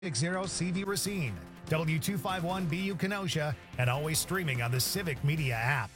CV Racine, W251BU Kenosha, and always streaming on the Civic Media app.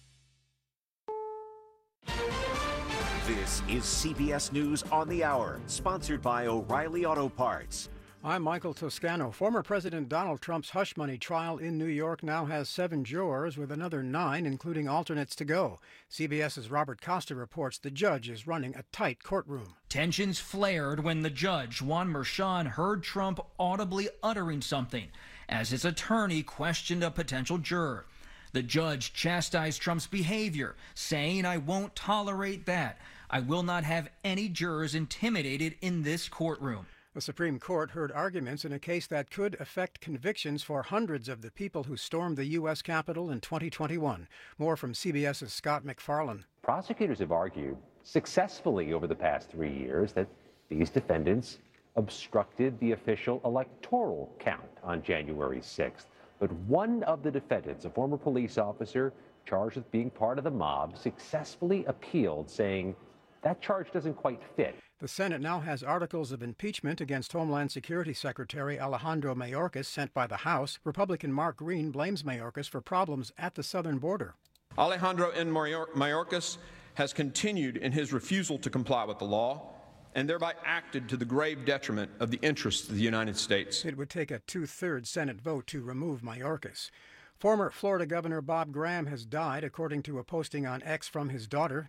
This is CBS News on the Hour, sponsored by O'Reilly Auto Parts. I'm Michael Toscano. Former President Donald Trump's hush money trial in New York now has 7 jurors, with another 9, including alternates, to go. CBS's Robert Costa reports the judge is running a tight courtroom. Tensions flared when the judge, Juan Merchan, heard Trump audibly uttering something as his attorney questioned a potential juror. The judge chastised Trump's behavior, saying, "I won't tolerate that. I will not have any jurors intimidated in this courtroom." The Supreme Court heard arguments in a case that could affect convictions for hundreds of the people who stormed the U.S. Capitol in 2021. More from CBS's Scott McFarlane. Prosecutors have argued successfully over the past 3 years that these defendants obstructed the official electoral count on January 6th. But one of the defendants, a former police officer charged with being part of the mob, successfully appealed, saying that charge doesn't quite fit. The Senate now has articles of impeachment against Homeland Security Secretary Alejandro Mayorkas sent by the House. Republican Mark Green blames Mayorkas for problems at the southern border. Alejandro N. Mayorkas has continued in his refusal to comply with the law and thereby acted to the grave detriment of the interests of the United States. It would take a 2/3 Senate vote to remove Mayorkas. Former Florida Governor Bob Graham has died, according to a posting on X from his daughter,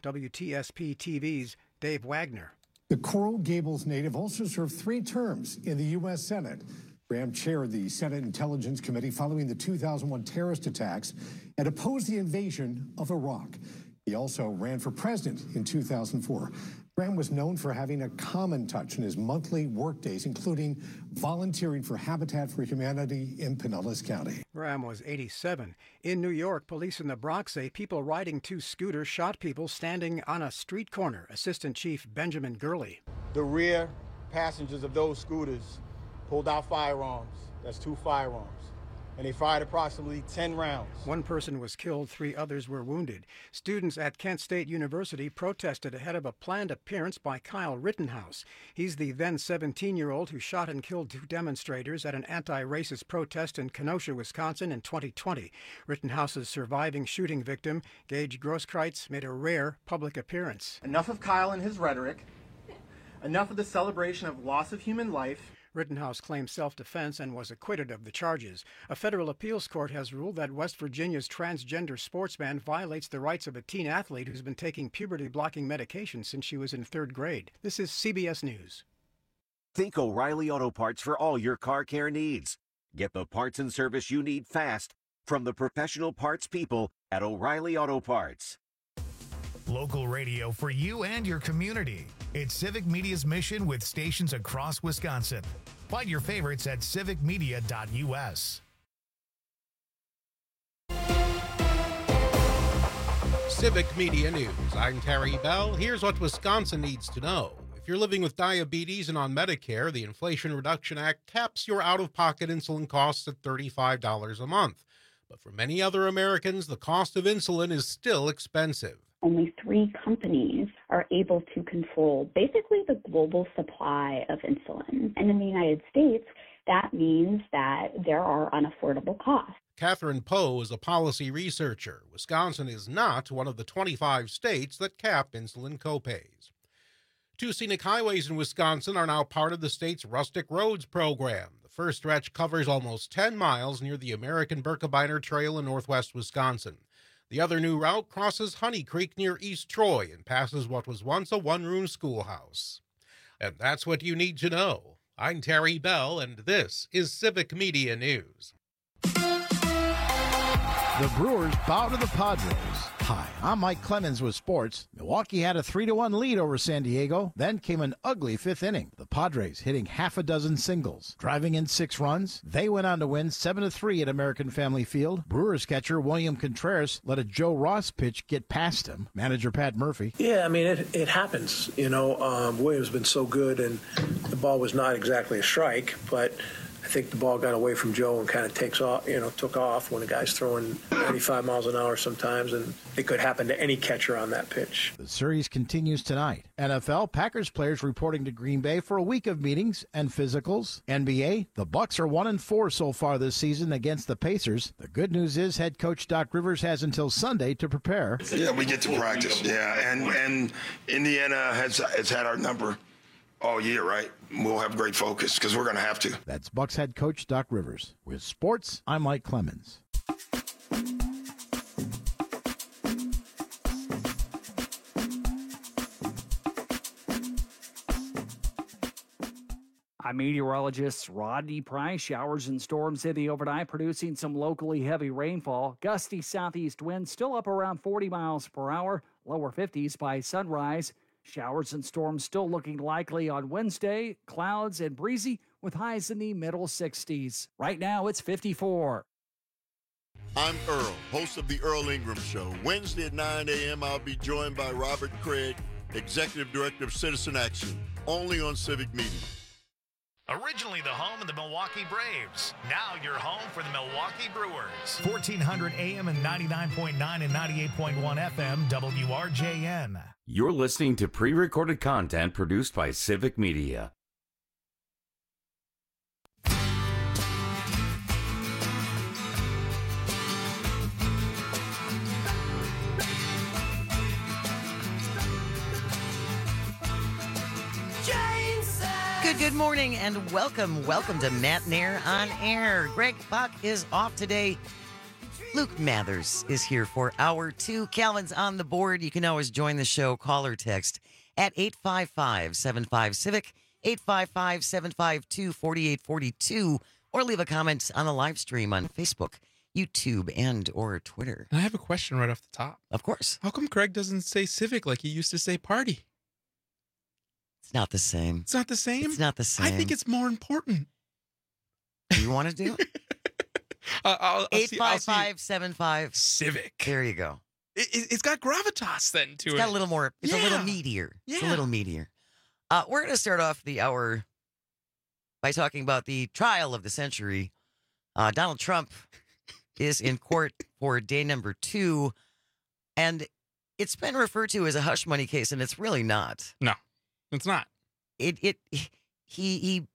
WTSP-TV's Dave Wagner. The Coral Gables native also served 3 terms in the U.S. Senate. Graham chaired the Senate Intelligence Committee following the 2001 terrorist attacks and opposed the invasion of Iraq. He also ran for president in 2004. Graham was known for having a common touch in his monthly workdays, including volunteering for Habitat for Humanity in Pinellas County. Graham was 87. In New York, police in the Bronx say people riding 2 scooters shot people standing on a street corner. Assistant Chief Benjamin Gurley. The rear passengers of those scooters pulled out firearms. That's 2 firearms. And they fired approximately 10 rounds. 1 person was killed, 3 others were wounded. Students at Kent State University protested ahead of a planned appearance by Kyle Rittenhouse. He's the then 17-year-old who shot and killed 2 demonstrators at an anti-racist protest in Kenosha, Wisconsin in 2020. Rittenhouse's surviving shooting victim, Gage Grosskreutz, made a rare public appearance. Enough of Kyle and his rhetoric. Enough of the celebration of loss of human life. Rittenhouse claimed self-defense and was acquitted of the charges. A federal appeals court has ruled that West Virginia's transgender sportsman violates the rights of a teen athlete who's been taking puberty-blocking medication since she was in 3rd grade. This is CBS News. Think O'Reilly Auto Parts for all your car care needs. Get the parts and service you need fast from the professional parts people at O'Reilly Auto Parts. Local radio for you and your community. It's Civic Media's mission with stations across Wisconsin. Find your favorites at civicmedia.us. Civic Media News. I'm Terry Bell. Here's what Wisconsin needs to know. If you're living with diabetes and on Medicare, the Inflation Reduction Act caps your out-of-pocket insulin costs at $35 a month. But for many other Americans, the cost of insulin is still expensive. Only 3 companies are able to control basically the global supply of insulin. And in the United States, that means that there are unaffordable costs. Catherine Poe is a policy researcher. Wisconsin is not one of the 25 states that cap insulin copays. 2 scenic highways in Wisconsin are now part of the state's Rustic Roads program. The first stretch covers almost 10 miles near the American Birkebeiner Trail in northwest Wisconsin. The other new route crosses Honey Creek near East Troy and passes what was once a 1-room schoolhouse. And that's what you need to know. I'm Terry Bell, and this is Civic Media News. The Brewers bow to the Padres. Hi, I'm Mike Clemens with sports. Milwaukee had a 3-1 lead over San Diego. Then came an ugly 5th inning. The Padres hitting half a dozen singles, driving in 6 runs. They went on to win 7-3 at American Family Field. Brewers catcher William Contreras let a Joe Ross pitch get past him. Manager Pat Murphy. Yeah, I mean, it happens. You know, William's been so good, and the ball was not exactly a strike, but I think the ball got away from Joe and kind of took off when a guy's throwing 95 miles an hour sometimes, and it could happen to any catcher on that pitch. The series continues tonight. NFL, Packers players reporting to Green Bay for a week of meetings and physicals. NBA, the Bucks are 1-4 so far this season against the Pacers. The good news is head coach Doc Rivers has until Sunday to prepare. Yeah, we get to practice. Yeah, and Indiana has had our number all year, right? We'll have great focus because we're going to have to. That's Bucks head coach Doc Rivers. With sports, I'm Mike Clemens. I'm meteorologist Rodney Price. Showers and storms in the overnight, producing some locally heavy rainfall. Gusty southeast winds still up around 40 miles per hour, lower 50s by sunrise. Showers and storms still looking likely on Wednesday. Clouds and breezy with highs in the middle 60s. Right now, it's 54. I'm Earl, host of The Earl Ingram Show. Wednesday at 9 a.m., I'll be joined by Robert Craig, Executive Director of Citizen Action, only on Civic Media. Originally the home of the Milwaukee Braves. Now you're home for the Milwaukee Brewers. 1400 AM and 99.9 and 98.1 FM WRJN. You're listening to pre-recorded content produced by Civic Media. Good morning and welcome to Matt Nair on Air. Greg Buck is off today. Luke Mathers is here for hour 2. Calvin's on the board. You can always join the show. Call or text at 855-75-CIVIC, 855-752-4842, or leave a comment on the live stream on Facebook, YouTube, and or Twitter. I have a question right off the top. Of course. How come Craig doesn't say civic like he used to say party? It's not the same. It's not the same? It's not the same. I think it's more important. You want to do it? 855-75 Civic. There you go. It's got gravitas then to it. It's got a little more. It's a little meatier. Yeah. It's a little meatier. We're going to start off the hour by talking about the trial of the century. Donald Trump is in court for day number 2, and it's been referred to as a hush money case, and it's really not. No, it's not. He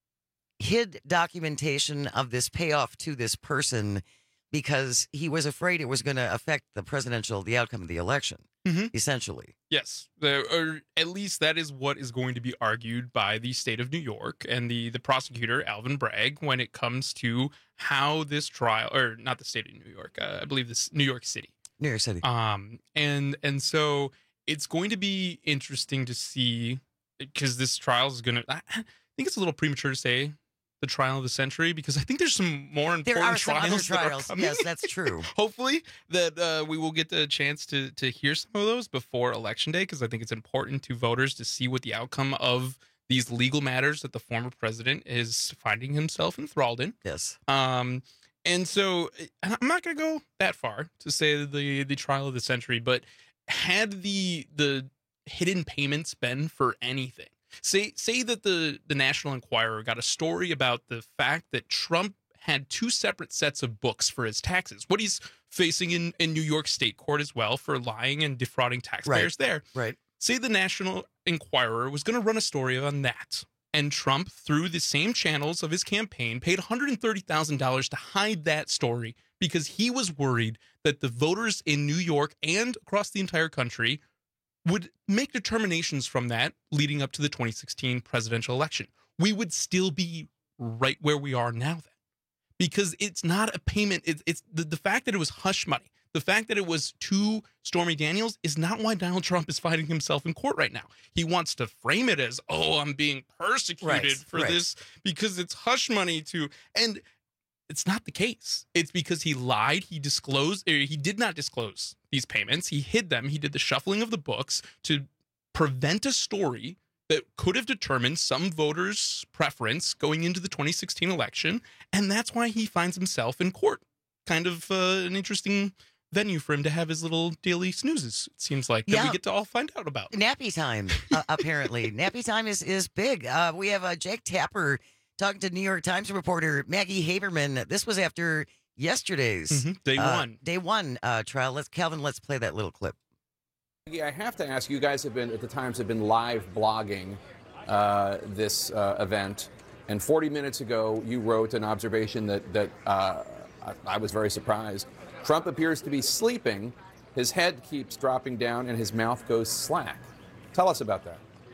hid documentation of this payoff to this person because he was afraid it was going to affect the outcome of the election, essentially. Yes, or at least that is what is going to be argued by the state of New York and the prosecutor, Alvin Bragg, when it comes to how this trial, or not the state of New York, I believe this New York City. New York City. And so it's going to be interesting to see, because this trial is going to, I think it's a little premature to say the trial of the century, because I think there's some more important trials that are coming. Yes, that's true. Hopefully that we will get the chance to hear some of those before Election Day, because I think it's important to voters to see what the outcome of these legal matters that the former president is finding himself enthralled in. Yes. And so I'm not going to go that far to say the trial of the century, but had the hidden payments been for anything, say that the National Enquirer got a story about the fact that Trump had 2 separate sets of books for his taxes, what he's facing in New York State court as well for lying and defrauding taxpayers there. Right. Say the National Enquirer was going to run a story on that, and Trump, through the same channels of his campaign, paid $130,000 to hide that story because he was worried that the voters in New York and across the entire country would make determinations from that leading up to the 2016 presidential election. We would still be right where we are now then, because it's not a payment. It's the fact that it was hush money. The fact that it was to Stormy Daniels is not why Donald Trump is finding himself in court right now. He wants to frame it as, I'm being persecuted for this because it's hush money and it's not the case. It's because he lied. He did not disclose these payments. He hid them. He did the shuffling of the books to prevent a story that could have determined some voters' preference going into the 2016 election. And that's why he finds himself in court. Kind of an interesting venue for him to have his little daily snoozes, it seems like, that we get to all find out about. Nappy time, apparently. Nappy time is big. We have Jake Tapper talking to New York Times reporter Maggie Haberman. This was after yesterday's Day one trial. Calvin, let's play that little clip. Maggie, I have to ask, you guys have been, at the Times, have been live blogging this event. And 40 minutes ago, you wrote an observation that I was very surprised. Trump appears to be sleeping. His head keeps dropping down and his mouth goes slack. Tell us about that.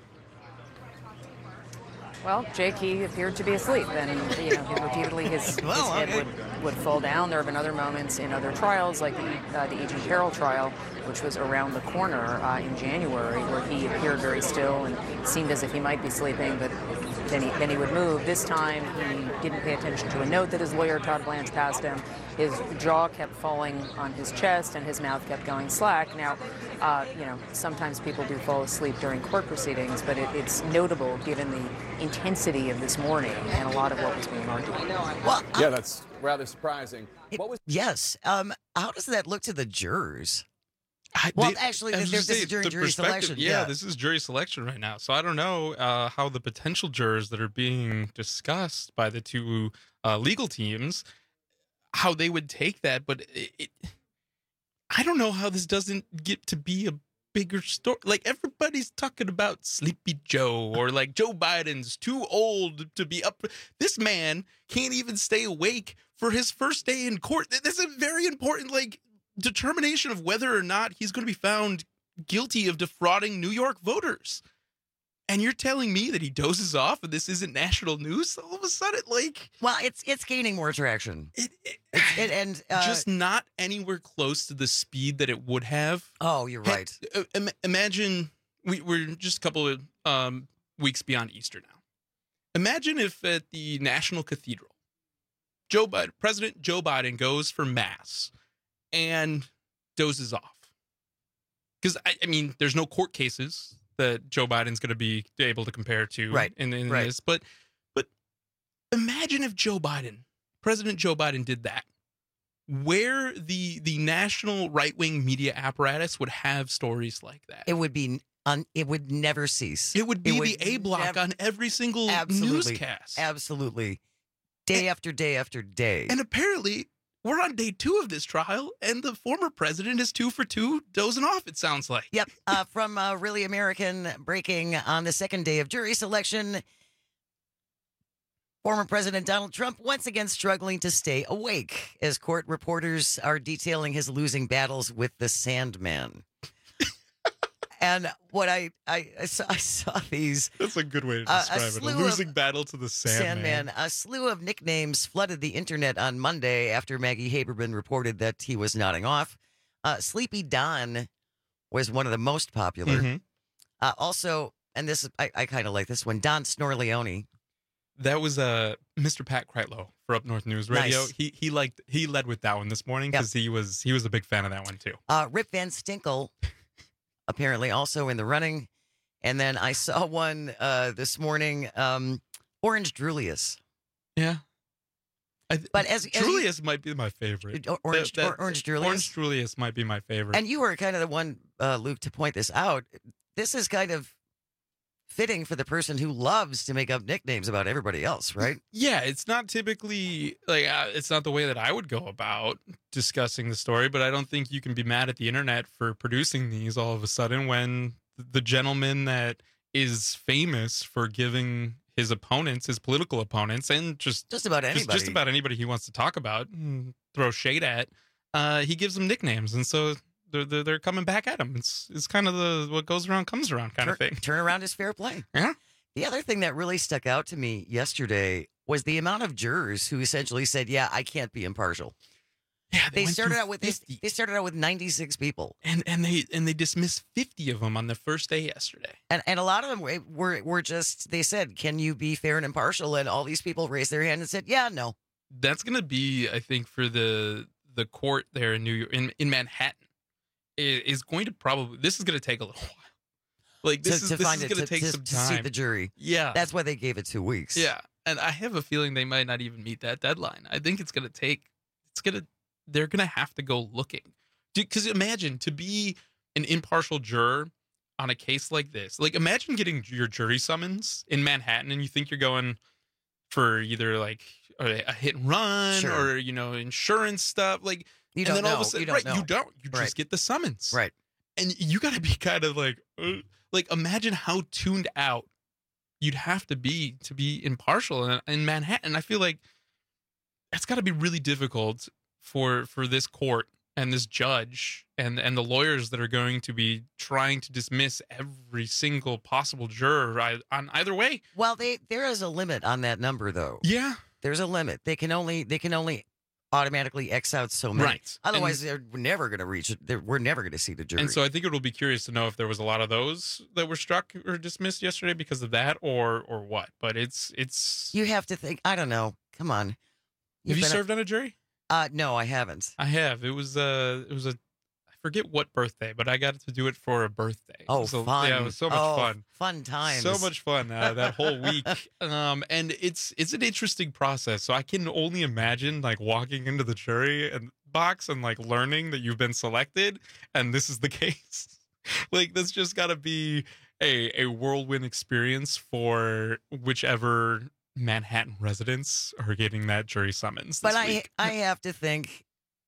Well, Jake, he appeared to be asleep, and repeatedly his head would fall down. There have been other moments in other trials, like the E.G. Carroll trial, which was around the corner in January, where he appeared very still and seemed as if he might be sleeping, but then he would move. This time, he didn't pay attention to a note that his lawyer, Todd Blanche, passed him. His jaw kept falling on his chest, and his mouth kept going slack. Now, sometimes people do fall asleep during court proceedings, but it's notable given the intensity of this morning and a lot of what was being argued. Well, yeah, that's rather surprising. Yes. How does that look to the jurors? Actually, this is during jury selection. Yeah, this is jury selection right now. So I don't know how the potential jurors that are being discussed by the two legal teams, how they would take that. But I don't know how this doesn't get to be a bigger story. Like, everybody's talking about Sleepy Joe, or like Joe Biden's too old to be up. This man can't even stay awake for his first day in court. That's a very important, determination of whether or not he's going to be found guilty of defrauding New York voters. And you're telling me that he dozes off and this isn't national news all of a sudden? Well, it's gaining more traction. Just not anywhere close to the speed that it would have. Oh, you're right. Imagine we're just a couple of weeks beyond Easter now. Imagine if at the National Cathedral, President Joe Biden goes for mass and dozes off. Because, I mean, there's no court cases that Joe Biden's going to be able to compare to in this. But imagine if President Joe Biden did that, where the national right-wing media apparatus would have stories like that. It would be it would never cease. It would be the A block on every single newscast. Absolutely. Day after day after day. And apparently, we're on day 2 of this trial, and the former president is 2 for 2 dozing off, it sounds like. Yep. From Really American, breaking on the second day of jury selection, former President Donald Trump once again struggling to stay awake as court reporters are detailing his losing battles with the Sandman. And what I saw these. That's a good way to describe it. A losing battle to the Sandman. A slew of nicknames flooded the internet on Monday after Maggie Haberman reported that he was nodding off. Sleepy Don was one of the most popular. Mm-hmm. Also, and this I kind of like this one, Don Snorleone. That was Mr. Pat Kreitlow for Up North News Radio. Nice. He led with that one this morning because he was a big fan of that one too. Rip Van Stinkle. Apparently also in the running. And then I saw one this morning, Orange Drulius. Yeah. But as Drulius might be my favorite. Orange Drulius? Orange Drulius might be my favorite. And you were kind of the one, Luke, to point this out. This is kind of fitting for the person who loves to make up nicknames about everybody else, right? Yeah, it's not typically it's not the way that I would go about discussing the story, but I don't think you can be mad at the internet for producing these all of a sudden when the gentleman that is famous for giving his opponents, his political opponents, and just about anybody he wants to talk about and throw shade at, he gives them nicknames, and so they're coming back at him. It's kind of what goes around comes around kind of thing. Turnaround is fair play. Yeah. The other thing that really stuck out to me yesterday was the amount of jurors who essentially said, "Yeah, I can't be impartial." Yeah, they started out with 96 people, and they dismissed 50 of them on the first day yesterday. And a lot of them were just, they said, "Can you be fair and impartial?" And all these people raised their hand and said, "Yeah, no." That's going to be, I think, for the court there in New York, in Manhattan. Is going to this is going to take a little while. Like this is going to take some time to seat the jury. Yeah, that's why they gave it 2 weeks. Yeah, and I have a feeling they might not even meet that deadline. I think they're going to have to go looking. Because imagine to be an impartial juror on a case like this. Like imagine getting your jury summons in Manhattan and you think you're going for either like a hit and run or, insurance stuff. Like, you and don't then know. all of a sudden, you don't. You Right. just get the summons. Right. And you got to be kind of like imagine how tuned out you'd have to be impartial in Manhattan. I feel like that's got to be really difficult for this court and this judge and the lawyers that are going to be trying to dismiss every single possible juror on either way. Well, there is a limit on that number, though. Yeah, there's a limit. They can only automatically X out so many. Right. Otherwise, they're never going to reach it. We're never going to see the jury. And so I think it will be curious to know if there was a lot of those that were struck or dismissed yesterday because of that or what. But it's you have to think. I don't know. Come on. Have you served on a jury? No, I haven't. I have. It was a I forget what birthday, but I got to do it for a birthday. Oh, fun! Yeah, it was so much fun. Fun times. So much fun that whole week. And it's an interesting process. So I can only imagine like walking into the jury and box and like learning that you've been selected and this is the case. Like that's just got to be a whirlwind experience for whichever Manhattan residents are getting that jury summons. But week. I have to think,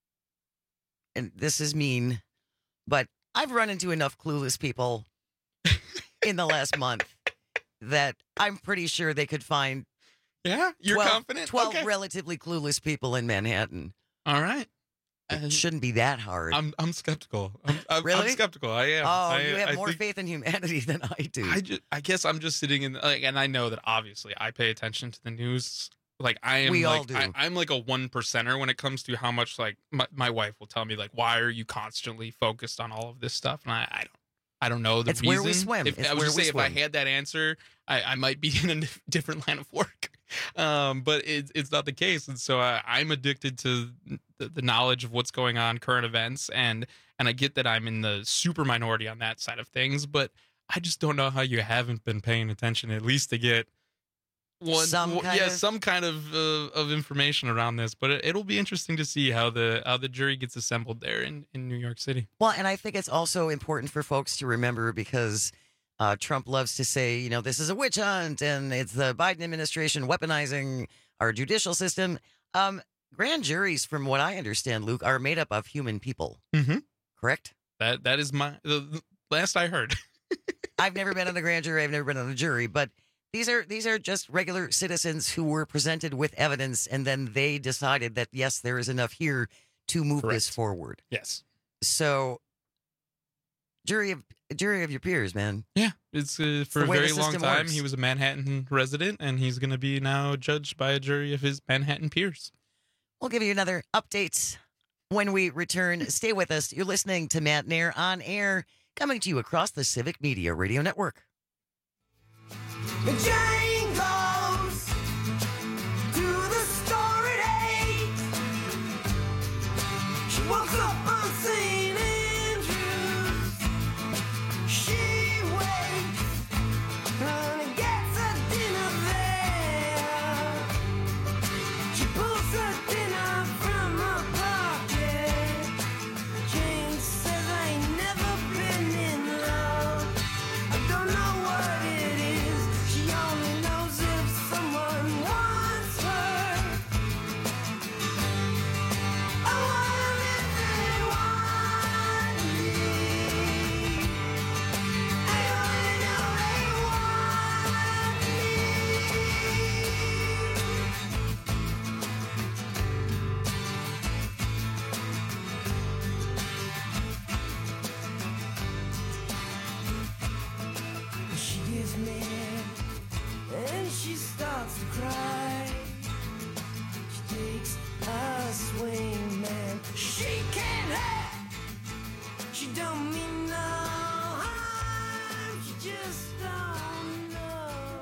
and this is mean, but I've run into enough clueless people in the last month that I'm pretty sure they could find. Yeah, you're 12, confident? 12 relatively clueless people in Manhattan. All right. It shouldn't be that hard. I'm skeptical. Really? I'm skeptical. I am. Oh, you have more faith in humanity than I do. I guess I'm just sitting in, and I know that obviously I pay attention to the news. Like I am, we like, all do. I'm like a 1%er when it comes to how much like my wife will tell me like, why are you constantly focused on all of this stuff? And I don't know the it's reason. Where we swim. I would just say if I had that answer, I might be in a different line of work. But it's not the case, and so I'm addicted to the knowledge of what's going on, current events, and I get that I'm in the super minority on that side of things, but I just don't know how you haven't been paying attention at least to get some kind of information around this. But it'll be interesting to see how the jury gets assembled there in New York City. Well, and I think it's also important for folks to remember because Trump loves to say, this is a witch hunt and it's the Biden administration weaponizing our judicial system. Grand juries, from what I understand, Luke, are made up of human people. Mm-hmm. Correct? That is the last I heard. I've never been on the grand jury. I've never been on a jury, but these are just regular citizens who were presented with evidence, and then they decided that, yes, there is enough here to move this forward. Yes. So, jury of your peers, man. Yeah, it's for a very long time. Works. He was a Manhattan resident, and he's going to be now judged by a jury of his Manhattan peers. We'll give you another update when we return. Stay with us. You're listening to Matt Nair on Air, coming to you across the Civic Media Radio Network. Jane goes to the store at 8. She walks up on St. Andrews. She waits and gets her dinner there. She pulls her dinner from her pocket. Jane says, I ain't never been in love. I don't know what it is. She only knows if someone wants her. I want if they want me. I only know they want me. She gets mad and she starts to cry. She takes a swing, man. She can't have. She don't mean no harm. She just don't know.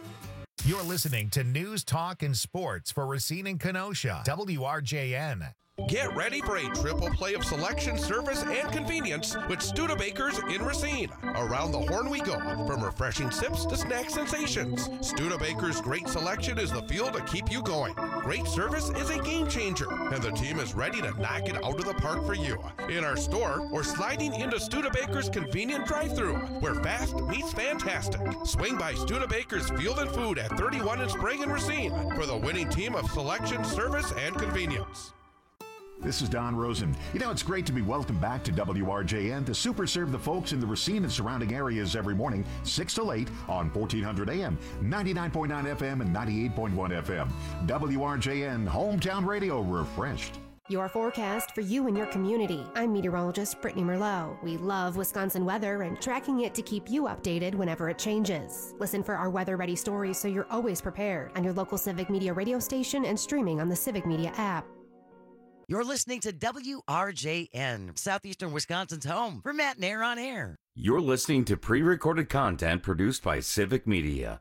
You're listening to News, Talk, and Sports for Racine and Kenosha, WRJN. Get ready for a triple play of selection, service, and convenience with Studebakers in Racine. Around the horn we go, from refreshing sips to snack sensations. Studebakers' great selection is the fuel to keep you going. Great service is a game changer, and the team is ready to knock it out of the park for you. In our store, or sliding into Studebakers' convenient drive-thru, where fast meets fantastic. Swing by Studebakers Field and Food at 31 in Sprague and Racine for the winning team of selection, service, and convenience. This is Don Rosen. You know, it's great to be welcomed back to WRJN to super serve the folks in the Racine and surrounding areas every morning, 6 till 8 on 1400 AM, 99.9 FM, and 98.1 FM. WRJN, hometown radio refreshed. Your forecast for you and your community. I'm meteorologist Brittany Merlot. We love Wisconsin weather and tracking it to keep you updated whenever it changes. Listen for our weather-ready stories so you're always prepared on your local Civic Media radio station and streaming on the Civic Media app. You're listening to WRJN, Southeastern Wisconsin's home for Matt Nair on Air. You're listening to pre-recorded content produced by Civic Media.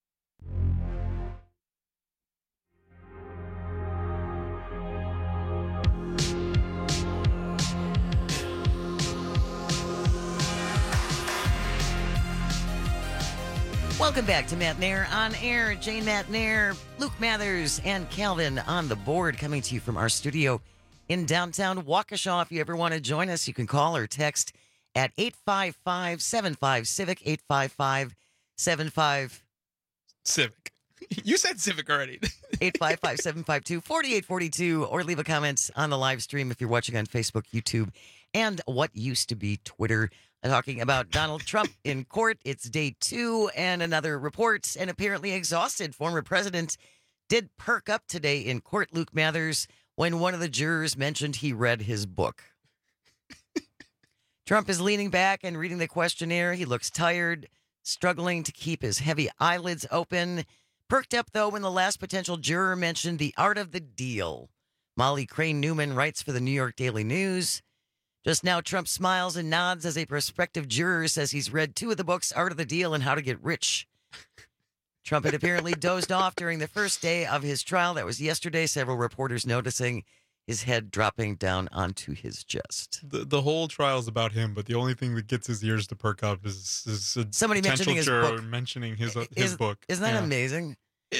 Welcome back to Matt Nair on Air. Jane Matt Nair, Luke Mathers, and Calvin on the board, coming to you from our studio in downtown Waukesha. If you ever want to join us, you can call or text at 855-75-CIVIC, 855-75-CIVIC. You said Civic already. 855-752-4842, or leave a comment on the live stream if you're watching on Facebook, YouTube, and what used to be Twitter. Talking about Donald Trump in court. It's day 2 and another report. An apparently exhausted former president did perk up today in court, Luke Mathers, when one of the jurors mentioned he read his book. Trump is leaning back and reading the questionnaire. He looks tired, struggling to keep his heavy eyelids open. Perked up, though, when the last potential juror mentioned The Art of the Deal. Molly Crane Newman writes for the New York Daily News. Just now, Trump smiles and nods as a prospective juror says he's read 2 of the books, Art of the Deal and How to Get Rich. Trump had apparently dozed off during the first day of his trial. That was yesterday. Several reporters noticing his head dropping down onto his chest. The whole trial is about him, but the only thing that gets his ears to perk up is somebody mentioning his book. Mentioning his book. Isn't that amazing?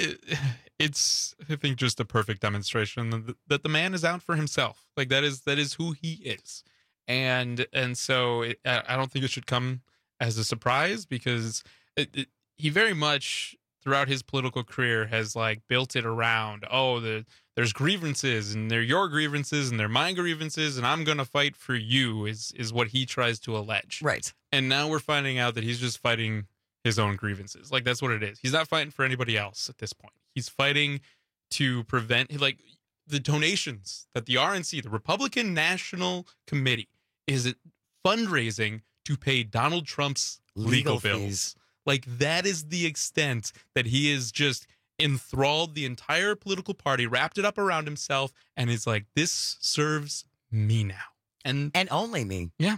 It's, I think, just a perfect demonstration that the man is out for himself. Like that is who he is. And so I don't think it should come as a surprise, because he very much throughout his political career has like built it around, there's grievances and they're your grievances and they're my grievances and I'm going to fight for you is what he tries to allege. Right. And now we're finding out that he's just fighting his own grievances. Like that's what it is. He's not fighting for anybody else at this point. He's fighting to prevent like the donations that the RNC, the Republican National Committee, is fundraising to pay Donald Trump's legal bills. Fees. Like that is the extent that he is just enthralled the entire political party, wrapped it up around himself, and is like, this serves me now. And only me. Yeah.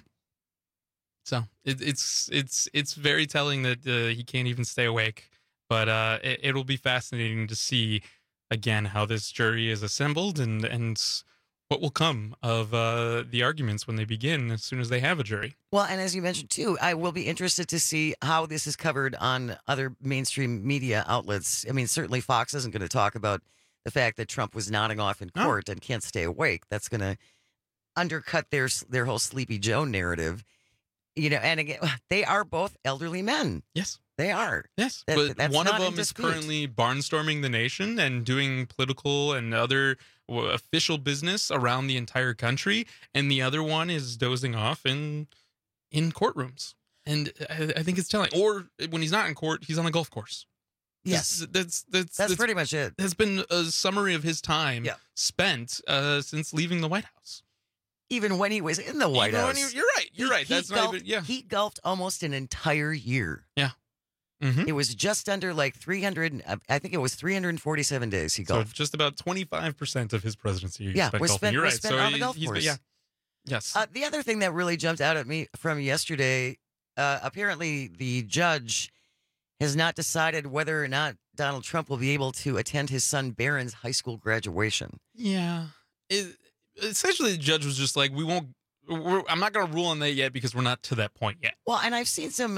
So it's very telling that he can't even stay awake. But it'll be fascinating to see again how this jury is assembled and what will come of the arguments when they begin as soon as they have a jury. Well, and as you mentioned, too, I will be interested to see how this is covered on other mainstream media outlets. I mean, certainly Fox isn't going to talk about the fact that Trump was nodding off in court and can't stay awake. That's going to undercut their whole Sleepy Joe narrative. You know, and again, they are both elderly men. Yes. They are. Yes, that's but one of not in them is dispute. currently barnstorming the nation and doing political and other official business around the entire country, and the other one is dozing off in courtrooms. And I think it's telling. Or when he's not in court, he's on a golf course. Yes, that's pretty much it. Has been a summary of his time spent since leaving the White House. Even when he was in the White House. You're right. That's not even, He golfed almost an entire year. Yeah. Mm-hmm. It was just under like 300, I think it was 347 days he golfed. So just about 25% of his presidency was spent golfing. spent, You're was right. spent So on the golf course. Yeah. Yes. The other thing that really jumped out at me from yesterday, apparently the judge has not decided whether or not Donald Trump will be able to attend his son Barron's high school graduation. Yeah. essentially the judge was just like, I'm not going to rule on that yet because we're not to that point yet. Well, and I've seen some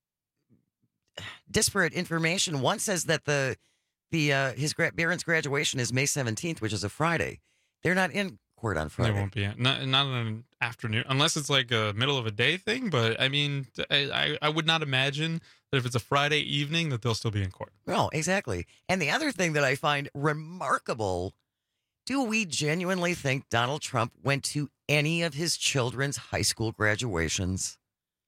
disparate information. One says that Barron's graduation is May 17th, which is a Friday. They're not in court on Friday. They won't be. Not in an afternoon, unless it's like a middle of a day thing. But I mean, I would not imagine that if it's a Friday evening that they'll still be in court. No, exactly. And the other thing that I find remarkable, do we genuinely think Donald Trump went to any of his children's high school graduations?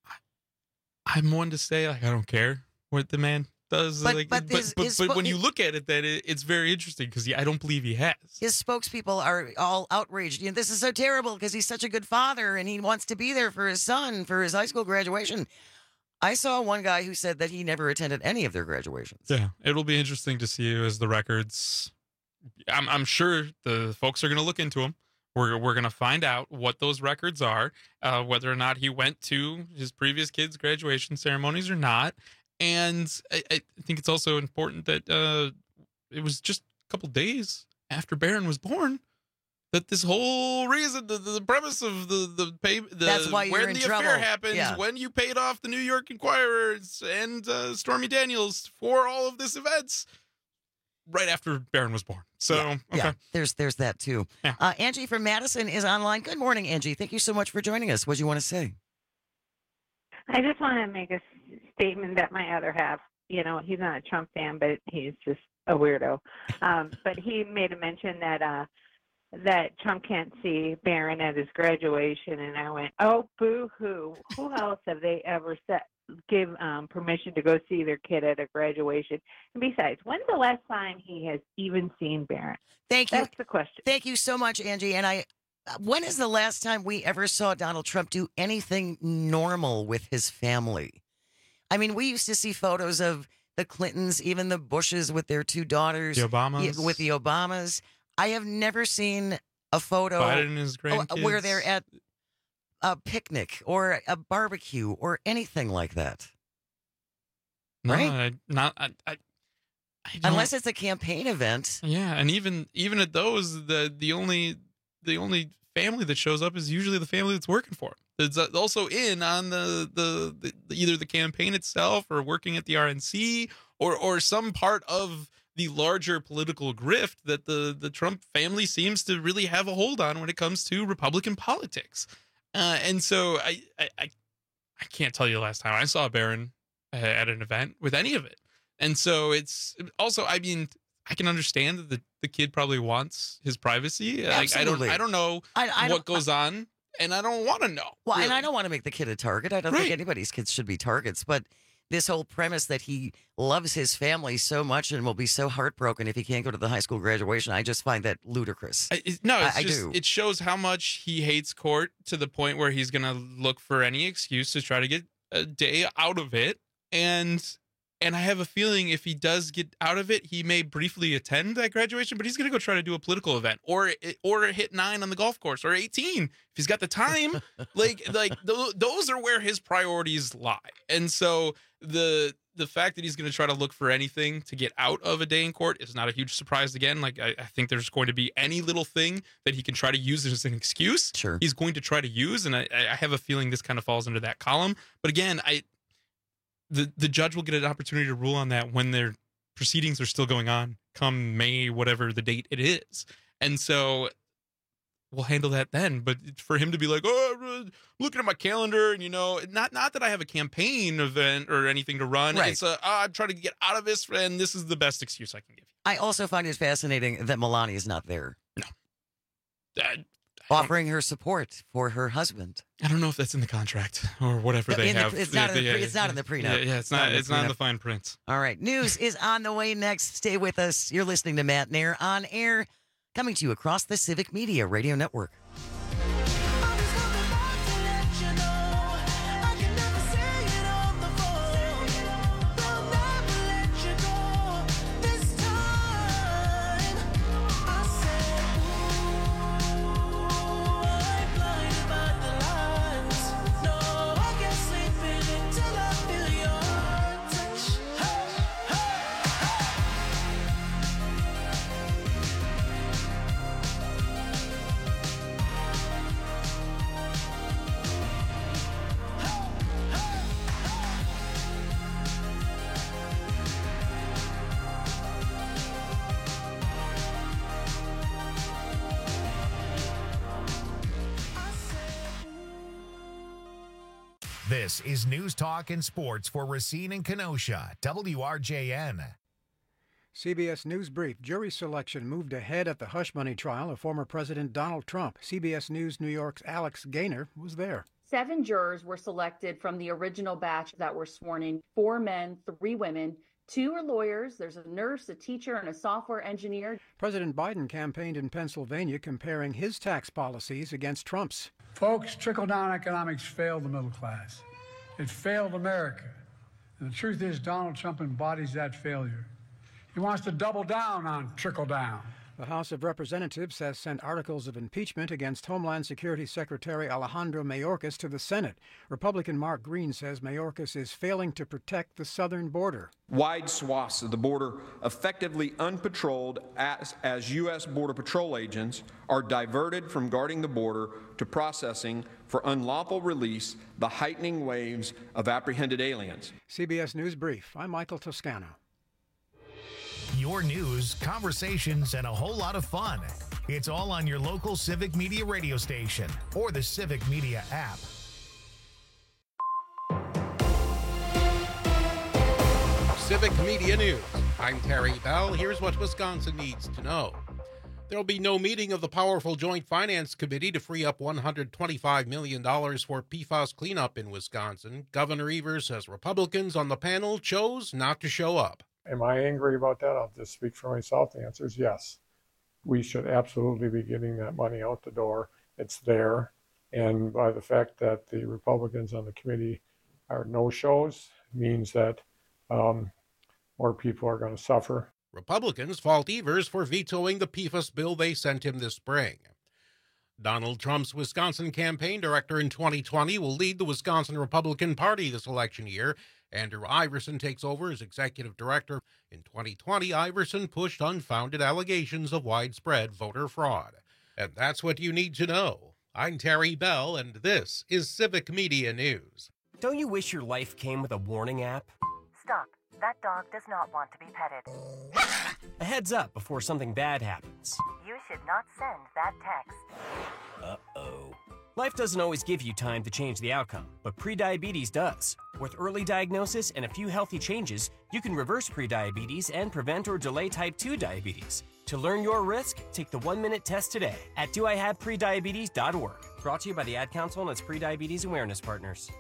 I'm one to say, like, I don't care what the man does. But when you look at it, that it's very interesting because I don't believe he has. His spokespeople are all outraged. You know, this is so terrible because he's such a good father and he wants to be there for his son for his high school graduation. I saw one guy who said that he never attended any of their graduations. Yeah, it'll be interesting to see as the records. I'm sure the folks are going to look into them. We're going to find out what those records are, whether or not he went to his previous kids' graduation ceremonies or not. And I think it's also important that it was just a couple days after Barron was born that this whole reason, the premise of that's why you're when in the trouble. affair happens, Yeah. when you paid off the New York Inquirer and Stormy Daniels for all of this events, right after Barron was born. So, yeah, okay. there's that too. Yeah. Angie from Madison is online. Good morning, Angie. Thank you so much for joining us. What do you want to say? I just want to make a statement that my other half, you know, he's not a Trump fan, but he's just a weirdo. But he made a mention that Trump can't see Barron at his graduation, and I went, oh, boo-hoo. Who else have they ever give permission to go see their kid at a graduation? And besides, when's the last time he has even seen Barron? Thank you. That's the question. Thank you so much, Angie. And when is the last time we ever saw Donald Trump do anything normal with his family? I mean, we used to see photos of the Clintons, even the Bushes with their two daughters. The Obamas. With the Obamas. I have never seen a photo Biden and his grandkids. where they're at a picnic or a barbecue or anything like that. No, right? I don't, unless it's a campaign event. Yeah, and even at those, the only family that shows up is usually the family that's working for him. It's also in on the either the campaign itself or working at the RNC or some part of the larger political grift that the Trump family seems to really have a hold on when it comes to Republican politics. And so I can't tell you the last time I saw Barron at an event with any of it. And so it's also, I mean, I can understand that the kid probably wants his privacy. Like, I don't know what goes on, and I don't want to know. Well, really. and I don't want to make the kid a target. I don't think anybody's kids should be targets. But this whole premise that he loves his family so much and will be so heartbroken if he can't go to the high school graduation, I just find that ludicrous. I do. It shows how much he hates court to the point where he's going to look for any excuse to try to get a day out of it. And I have a feeling if he does get out of it, he may briefly attend that graduation, but he's going to go try to do a political event or hit 9 on the golf course or 18 if he's got the time. Those are where his priorities lie. And so the fact that he's going to try to look for anything to get out of a day in court is not a huge surprise. Again, like I think there's going to be any little thing that he can try to use as an excuse. Sure, he's going to try to use, and I have a feeling this kind of falls into that column. But again, The judge will get an opportunity to rule on that when their proceedings are still going on come May, whatever the date it is. And so we'll handle that then. But for him to be like, oh, I'm looking at my calendar and, not that I have a campaign event or anything to run. Right. It's I'm trying to get out of this and this is the best excuse I can give you. I also find it fascinating that Melania is not there. No. Offering her support for her husband. I don't know if that's in the contract or whatever they have. It's not in the prenup. Yeah, it's not in the fine print. All right. News is on the way next. Stay with us. You're listening to Matt Nair on air, coming to you across the Civic Media Radio Network. This is News Talk and Sports for Racine and Kenosha, WRJN. CBS News Brief. Jury selection moved ahead at the hush money trial of former President Donald Trump. CBS News New York's Alex Gaynor was there. 7 jurors were selected from the original batch that were sworn in. 4 men, 3 women. 2 are lawyers. There's a nurse, a teacher, and a software engineer. President Biden campaigned in Pennsylvania comparing his tax policies against Trump's. Folks, trickle-down economics failed the middle class. It failed America. And the truth is, Donald Trump embodies that failure. He wants to double down on trickle-down. The House of Representatives has sent articles of impeachment against Homeland Security Secretary Alejandro Mayorkas to the Senate. Republican Mark Green says Mayorkas is failing to protect the southern border. Wide swaths of the border effectively unpatrolled as U.S. Border Patrol agents are diverted from guarding the border to processing for unlawful release, the heightening waves of apprehended aliens. CBS News Brief. I'm Michael Toscano. Your news, conversations, and a whole lot of fun. It's all on your local Civic Media radio station or the Civic Media app. Civic Media News. I'm Terry Bell. Here's what Wisconsin needs to know. There will be no meeting of the powerful Joint Finance Committee to free up $125 million for PFAS cleanup in Wisconsin. Governor Evers says Republicans on the panel chose not to show up. Am I angry about that? I'll just speak for myself. The answer is yes. We should absolutely be getting that money out the door. It's there. And by the fact that the Republicans on the committee are no-shows means that more people are going to suffer. Republicans fault Evers for vetoing the PFAS bill they sent him this spring. Donald Trump's Wisconsin campaign director in 2020 will lead the Wisconsin Republican Party this election year. Andrew Iverson takes over as executive director. In 2020, Iverson pushed unfounded allegations of widespread voter fraud. And that's what you need to know. I'm Terry Bell, and this is Civic Media News. Don't you wish your life came with a warning app? Stop. That dog does not want to be petted. A heads up before something bad happens. You should not send that text. Uh-oh. Life doesn't always give you time to change the outcome, but prediabetes does. With early diagnosis and a few healthy changes, you can reverse prediabetes and prevent or delay type 2 diabetes. To learn your risk, take the 1-minute test today at doihaveprediabetes.org. Brought to you by the Ad Council and its prediabetes awareness partners.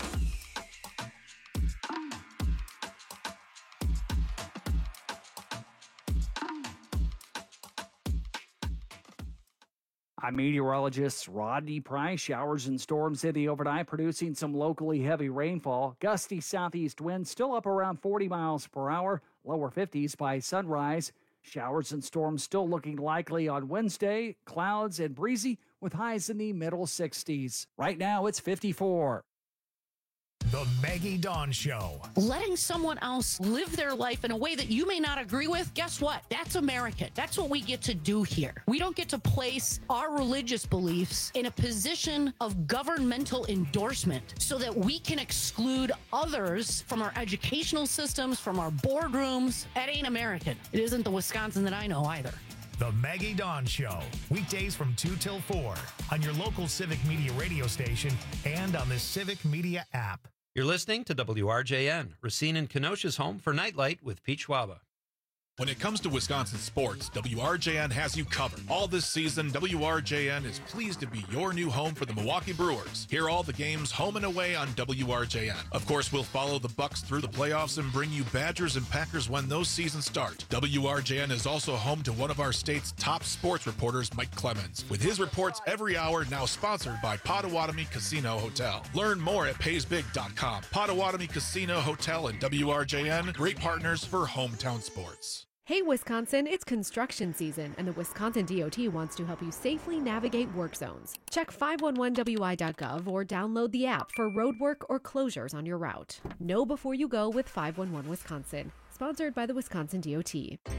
I'm meteorologist Rodney Price. Showers and storms in the overnight, producing some locally heavy rainfall. Gusty southeast winds still up around 40 miles per hour, lower 50s by sunrise. Showers and storms still looking likely on Wednesday. Clouds and breezy with highs in the middle 60s. Right now, it's 54. The Maggie Dawn Show. Letting someone else live their life in a way that you may not agree with, guess what? That's American. That's what we get to do here. We don't get to place our religious beliefs in a position of governmental endorsement so that we can exclude others from our educational systems, from our boardrooms. That ain't American. It isn't the Wisconsin that I know either. The Maggie Dawn Show, weekdays from 2 till 4 on your local Civic Media radio station and on the Civic Media app. You're listening to WRJN, Racine and Kenosha's home for Nightlight with Pete Schwaba. When it comes to Wisconsin sports, WRJN has you covered. All this season, WRJN is pleased to be your new home for the Milwaukee Brewers. Hear all the games home and away on WRJN. Of course, we'll follow the Bucks through the playoffs and bring you Badgers and Packers when those seasons start. WRJN is also home to one of our state's top sports reporters, Mike Clemens, with his reports every hour, now sponsored by Potawatomi Casino Hotel. Learn more at paysbig.com. Potawatomi Casino Hotel and WRJN, great partners for hometown sports. Hey Wisconsin, it's construction season, and the Wisconsin DOT wants to help you safely navigate work zones. Check 511wi.gov or download the app for road work or closures on your route. Know before you go with 511 Wisconsin, sponsored by the Wisconsin DOT.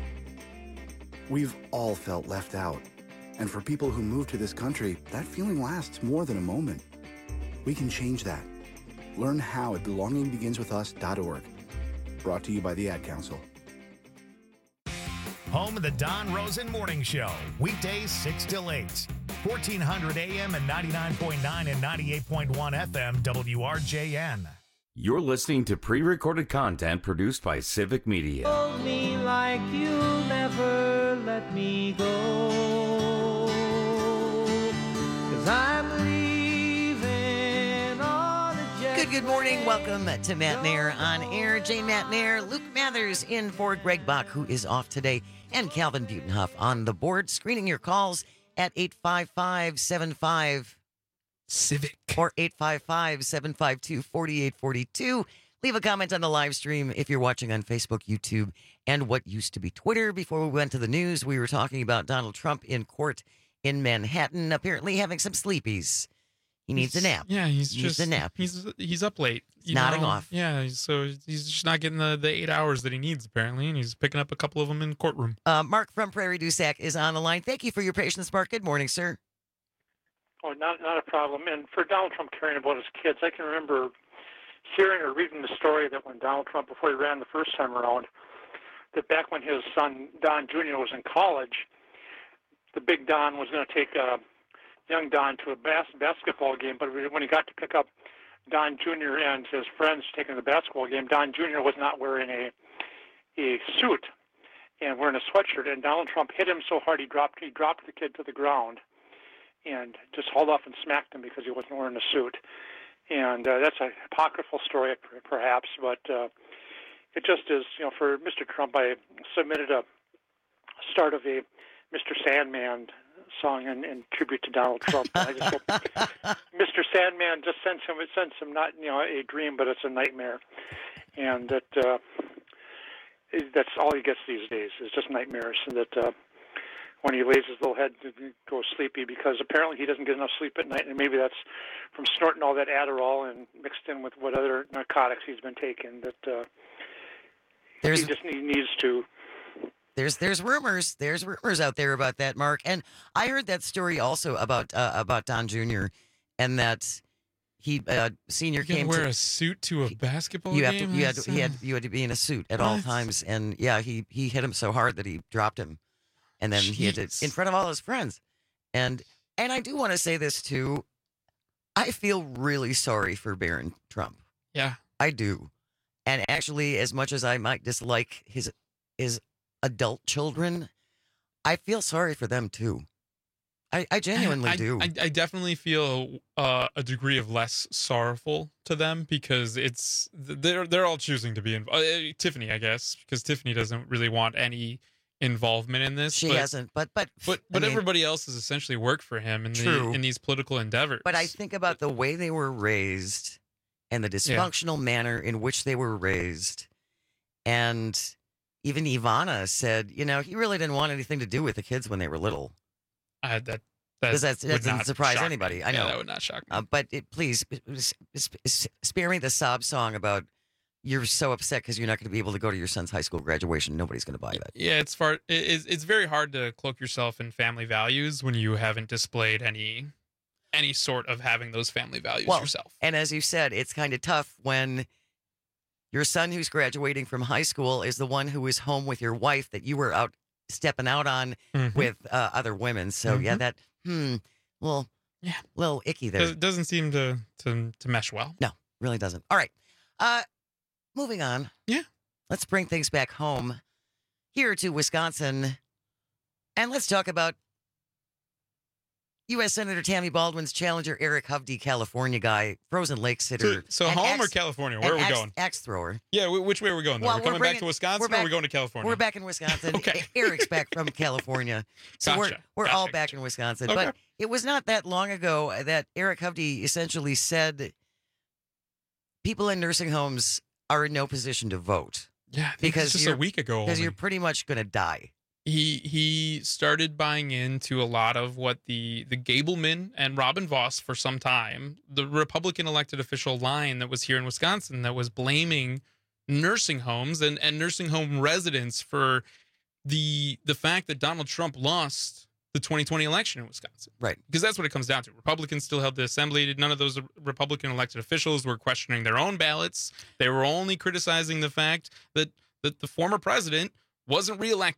We've all felt left out. And for people who move to this country, that feeling lasts more than a moment. We can change that. Learn how at belongingbeginswithus.org. Brought to you by the Ad Council. Home of the Don Rosen Morning Show, weekdays 6 till 8. 1400 AM and 99.9 and 98.1 FM WRJN. You're listening to pre-recorded content produced by Civic Media. Hold me like you'll never let me go, 'cause I believe in all the Good morning. Welcome to Matt Nair on Air. Jay Matt Nair, Luke Mathers in for Greg Bach, who is off today, and Calvin Butenhoff on the board, screening your calls at 855-75 Civic or 855-752-4842. Leave a comment on the live stream if you're watching on Facebook, YouTube, and what used to be Twitter. Before we went to the news, we were talking about Donald Trump in court in Manhattan, apparently having some sleepies. He needs a nap. Yeah, needs a nap. He's up late. Nodding off. Yeah, so he's just not getting the 8 hours that he needs, apparently, and he's picking up a couple of them in courtroom. Mark from Prairie du Sac is on the line. Thank you for your patience, Mark. Good morning, sir. Oh, not a problem. And for Donald Trump caring about his kids, I can remember hearing or reading the story that when Donald Trump, before he ran the first time around, that back when his son, Don Jr., was in college, the big Don was going to take young Don to a basketball game, but when he got to pick up Don Jr. and his friends taking the basketball game, Don Jr. was not wearing a suit and wearing a sweatshirt, and Donald Trump hit him so hard he dropped the kid to the ground and just hauled off and smacked him because he wasn't wearing a suit. And that's a apocryphal story, perhaps, but it just is, for Mr. Trump, I submitted a start of a Mr. Sandman song in tribute to Donald Trump. I just hope Mr. Sandman just sends him not a dream, but it's a nightmare, and that's all he gets these days is just nightmares. And that when he lays his little head to go sleepy, because apparently he doesn't get enough sleep at night, and maybe that's from snorting all that Adderall and mixed in with what other narcotics he's been taking. That he needs to. There's rumors out there about that, Mark, and I heard that story also about Don Jr. and that he senior came wear to a suit to a basketball game. You had to be in a suit at all What? times, and yeah, he hit him so hard that he dropped him, and then he had to in front of all his friends, and I do want to say this too, I feel really sorry for Barron Trump. Yeah, I do, and actually, as much as I might dislike his adult children, I feel sorry for them too. I genuinely do. I definitely feel a degree of less sorrowful to them because they're all choosing to be involved. Tiffany, I guess, because Tiffany doesn't really want any involvement in this. She hasn't, but I mean, everybody else has essentially worked for him in these political endeavors. But I think about the way they were raised and the dysfunctional manner in which they were raised, and even Ivana said, he really didn't want anything to do with the kids when they were little. That doesn't surprise anybody. I know that would not shock me. But please spare me the sob song about you're so upset because you're not going to be able to go to your son's high school graduation. Nobody's going to buy that. Yeah, it's very hard to cloak yourself in family values when you haven't displayed any sort of having those family values yourself. And as you said, it's kind of tough when your son who's graduating from high school is the one who is home with your wife that you were out stepping out on with other women. So little icky there. It doesn't seem to mesh well. No, really doesn't. All right. Moving on. Yeah. Let's bring things back home here to Wisconsin. And let's talk about U.S. Senator Tammy Baldwin's challenger, Eric Hovde, California guy, Frozen Lake sitter. So home or California? Where are we going? Axe thrower. Yeah, which way are we going? Well, we're coming back to Wisconsin or are we going to California? We're back in Wisconsin. Okay. Eric's back from California. So gotcha. we're all back in Wisconsin. Okay. But it was not that long ago that Eric Hovde essentially said people in nursing homes are in no position to vote. Yeah, I think it's just a week ago. Because you're pretty much going to die. He started buying into a lot of what the Gableman and Robin Voss for some time, the Republican elected official line that was here in Wisconsin that was blaming nursing homes and nursing home residents for the fact that Donald Trump lost the 2020 election in Wisconsin. Right. Because that's what it comes down to. Republicans still held the assembly. None of those Republican elected officials were questioning their own ballots. They were only criticizing the fact that the former president wasn't reelected.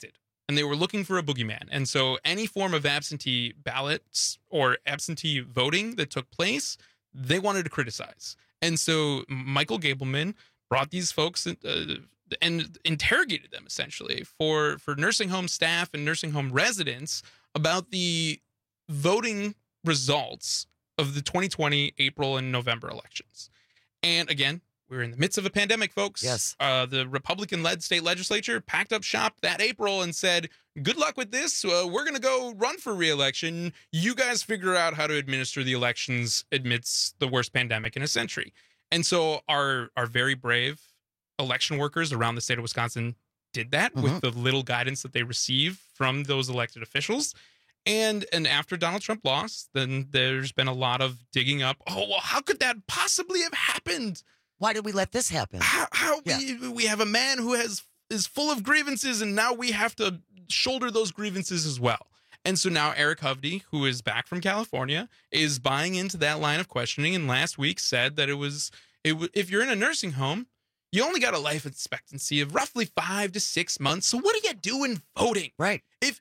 and they were looking for a boogeyman. And so any form of absentee ballots or absentee voting that took place, they wanted to criticize. And so Michael Gableman brought these folks and interrogated them essentially for nursing home staff and nursing home residents about the voting results of the 2020 April and November elections. And again, we're in the midst of a pandemic, folks. Yes. The Republican-led state legislature packed up shop that April and said, good luck with this. We're going to go run for re-election. You guys figure out how to administer the elections amidst the worst pandemic in a century. And so our very brave election workers around the state of Wisconsin did that with the little guidance that they received from those elected officials. And after Donald Trump lost, then there's been a lot of digging up. Oh, well, how could that possibly have happened? Why did we let this happen? We have a man who is full of grievances, and now we have to shoulder those grievances as well. And so now Eric Hovde, who is back from California, is buying into that line of questioning, and last week said that if you're in a nursing home, you only got a life expectancy of roughly 5 to 6 months. So what are you doing voting? Right.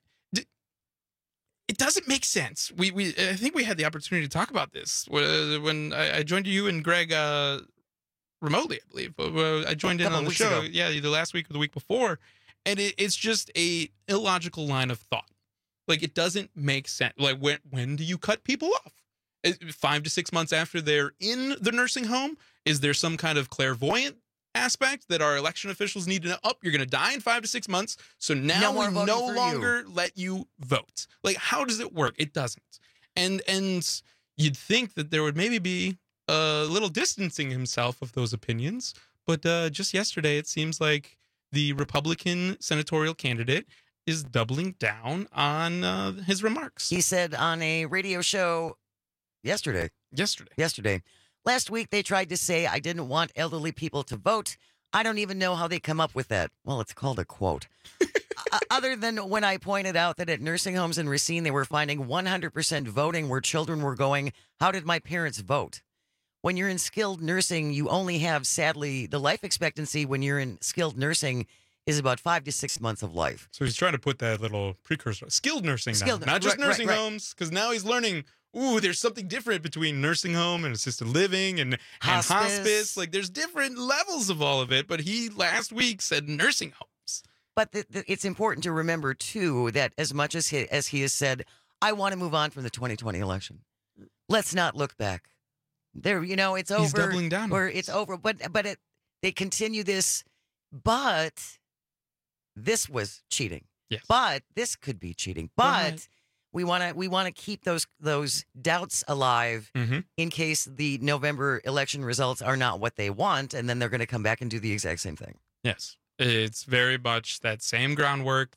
It doesn't make sense. I think we had the opportunity to talk about this when I joined you and Greg remotely, I believe. I joined in on the show. Ago. Yeah, either last week or the week before. And it's just a illogical line of thought. Like, it doesn't make sense. Like, when do you cut people off? 5 to 6 months after they're in the nursing home? Is there some kind of clairvoyant aspect that our election officials need to know? Oh, you're going to die in 5 to 6 months, so now we no longer let you vote. Like, how does it work? It doesn't. And you'd think that there would maybe be a little distancing himself of those opinions, but just yesterday it seems like the Republican senatorial candidate is doubling down on his remarks. He said on a radio show yesterday. Last week, they tried to say I didn't want elderly people to vote. I don't even know how they come up with that. Well, it's called a quote. Other than when I pointed out that at nursing homes in Racine, they were finding 100% voting where children were going, how did my parents vote? When you're in skilled nursing, you only have, sadly, the life expectancy when you're in skilled nursing is about 5 to 6 months of life. So he's trying to put that little precursor, skilled nursing now, not just nursing homes, because now he's learning, there's something different between nursing home and assisted living and hospice. Like, there's different levels of all of it, but he last week said nursing homes. But it's important to remember, too, that as much as he has said, I want to move on from the 2020 election, let's not look back. There, it's over. He's doubling down. Or it's over. But they continue this, but this was cheating. Yes. But this could be cheating. But we want to keep those doubts alive in case the November election results are not what they want, and then they're going to come back and do the exact same thing. Yes. It's very much that same groundwork,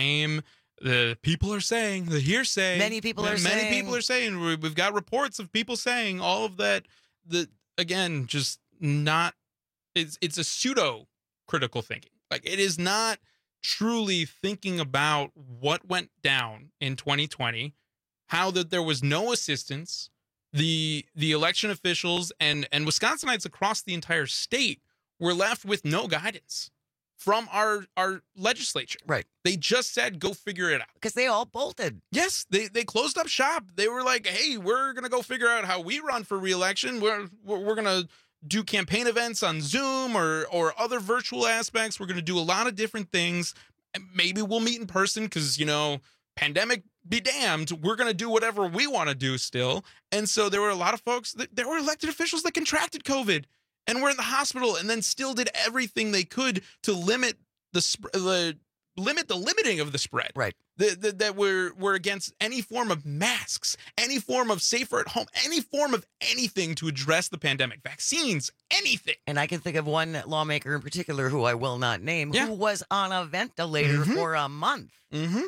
the people are saying, the hearsay. Many people are saying. We've got reports of people saying all of that. Again, just not. It's a pseudo critical thinking. Like, it is not truly thinking about what went down in 2020, how that there was no assistance. The election officials and Wisconsinites across the entire state were left with no guidance from our legislature. Right. They just said, go figure it out. Because they all bolted. Yes, they closed up shop. They were like, hey, we're going to go figure out how we run for re-election. We're going to do campaign events on Zoom or other virtual aspects. We're going to do a lot of different things. Maybe we'll meet in person because, pandemic be damned. We're going to do whatever we want to do still. And so there were a lot of folks, there were elected officials that contracted COVID and were in the hospital and then still did everything they could to limit the limiting of the spread. Right. That we're against any form of masks, any form of safer at home, any form of anything to address the pandemic, vaccines, anything. And I can think of one lawmaker in particular who I will not name, who was on a ventilator for a month. Mm-hmm.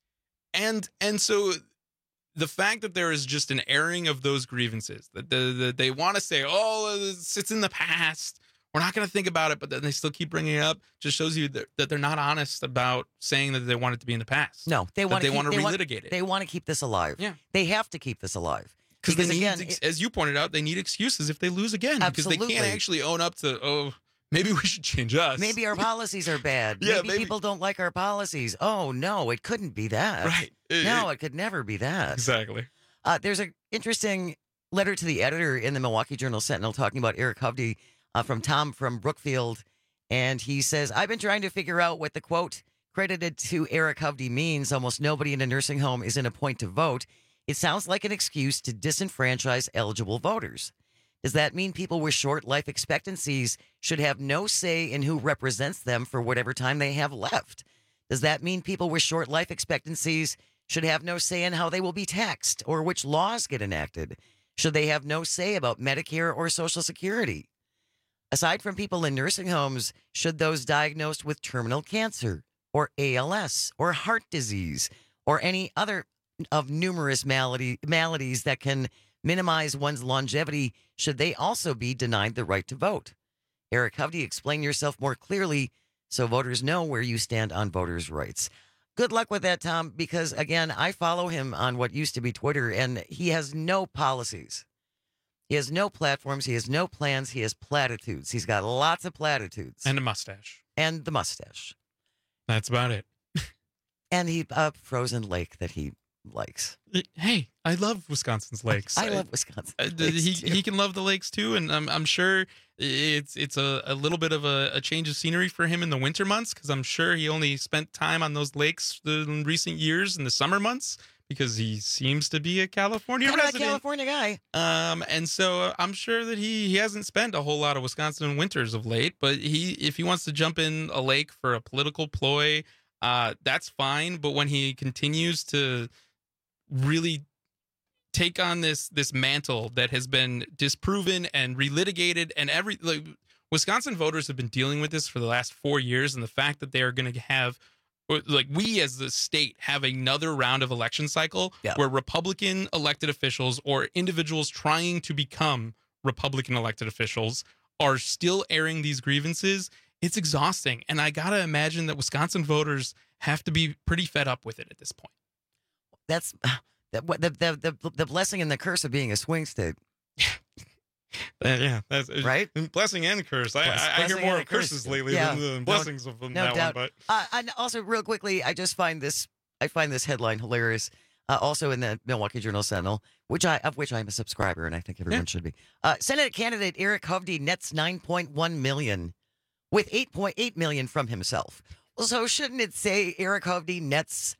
And so the fact that there is just an airing of those grievances, that they want to say, it's in the past, we're not going to think about it, but then they still keep bringing it up, just shows you that they're not honest about saying that they want it to be in the past. No, they want to relitigate it. They want to keep this alive. Yeah. They have to keep this alive. Because again, as you pointed out, they need excuses if they lose again. Absolutely. Because they can't actually own up to, Maybe we should change us. Maybe our policies are bad. Yeah, maybe people don't like our policies. Oh, no, it couldn't be that. Right. It could never be that. Exactly. There's an interesting letter to the editor in the Milwaukee Journal-Sentinel talking about Eric Hovde from Tom from Brookfield. And he says, I've been trying to figure out what the quote credited to Eric Hovde means. Almost nobody in a nursing home is in a point to vote. It sounds like an excuse to disenfranchise eligible voters. Does that mean people with short life expectancies should have no say in who represents them for whatever time they have left? Does that mean people with short life expectancies should have no say in how they will be taxed or which laws get enacted? Should they have no say about Medicare or Social Security? Aside from people in nursing homes, should those diagnosed with terminal cancer or ALS or heart disease or any other of numerous maladies that can minimize one's longevity, should they also be denied the right to vote? Eric Hovde, explain yourself more clearly so voters know where you stand on voters' rights. Good luck with that, Tom, because, again, I follow him on what used to be Twitter, and he has no policies. He has no platforms. He has no plans. He has platitudes. He's got lots of platitudes. And a mustache. And the mustache. That's about it. And he frozen lake that he likes. Hey, I love Wisconsin's lakes. I love Wisconsin. He can love the lakes too, and I'm sure it's a little bit of a change of scenery for him in the winter months, because I'm sure he only spent time on those lakes in recent years in the summer months, because he seems to be a California resident. A California guy. And so I'm sure that he hasn't spent a whole lot of Wisconsin winters of late, but if he wants to jump in a lake for a political ploy, that's fine. But when he continues to really take on this mantle that has been disproven and relitigated, and Wisconsin voters have been dealing with this for the last 4 years, and the fact that they are going to have, we as the state have another round of election cycle where Republican elected officials or individuals trying to become Republican elected officials are still airing these grievances. It's exhausting, and I gotta imagine that Wisconsin voters have to be pretty fed up with it at this point. That's the blessing and the curse of being a swing state. Yeah, that's right. Blessing and curse. I hear more of curses lately than blessings of that doubt. one. But and also, real quickly, I find this headline hilarious. Also in the Milwaukee Journal-Sentinel, of which I'm a subscriber, and I think everyone should be. Senate candidate Eric Hovde nets $9.1 million, with $8.8 million from himself. So shouldn't it say Eric Hovde nets